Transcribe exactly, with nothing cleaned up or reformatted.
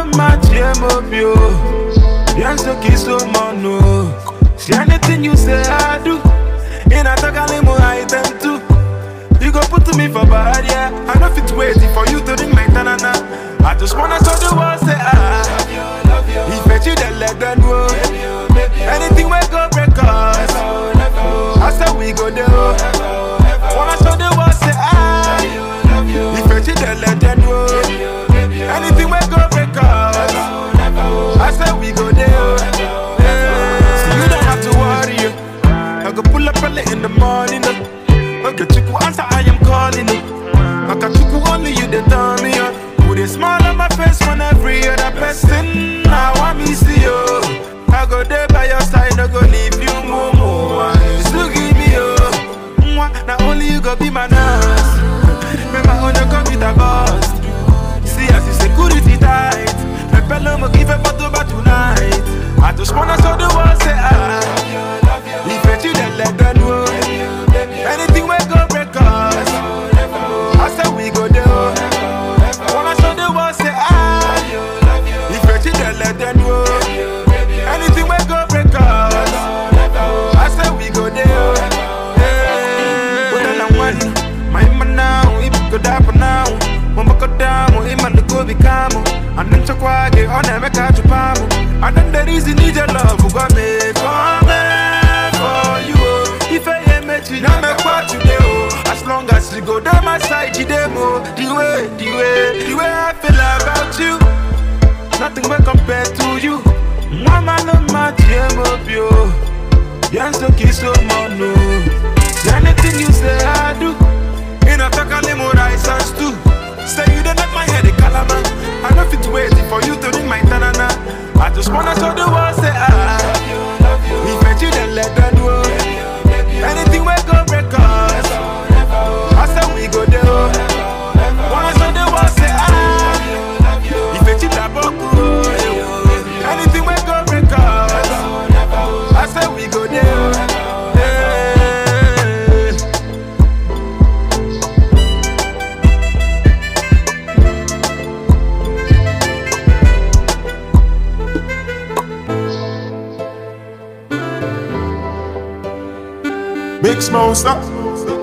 no match mobile. Pienso que so mono. See anything you say I do. In a tagalimo I tend to. You go put to me for bad, yeah. I know fit waiting for you to ring my tanana. I just wanna show the world say ah. If I you then let them know. Anything we go break us. I said we go there. Wanna show the world say ah. If I you then let them know. Anything we go break us. I said we go there. So you don't have to worry. I go pull up early in the morning. Okay, Chiku answer, I am calling you. Okay, Chiku only you, they tell me. Put a smile on my face when every other person. Now I miss you. I go there by your side, I go leave you more, more. You still give me you. Now only you go be my nurse. Remember when you come with a boss. See as you security tight. My fellow will give a photo back tonight. I just wanna show the world say ah. If you then let them know. Anything we go break us. I said we go there. Wanna show the world say ah. If you then let them know. Anything we go break us. I said we go there. Put on one, my man now. If you go down for now, mama go down. If man go be calm, and then to quiet, on them catch you palm. And then there is need your love. Who got me for you? If I am met you, now make what you do. As long as you go down my side, you demo. The way, the way, the way I feel about you. Nothing will compare to you. Mama no match mobile. Pienso que so mono. Anything you say I do. In a takalimo license too. Say you don't let my head a calaman. I know fit waiting for you to ring my tanana. I just wanna show the world say ah. If you then let them know. Anything we go break us. I said we go there. Wanna show the world say ah. If you cheat about anything we go break us. I said we go there. Big Smoke, stop.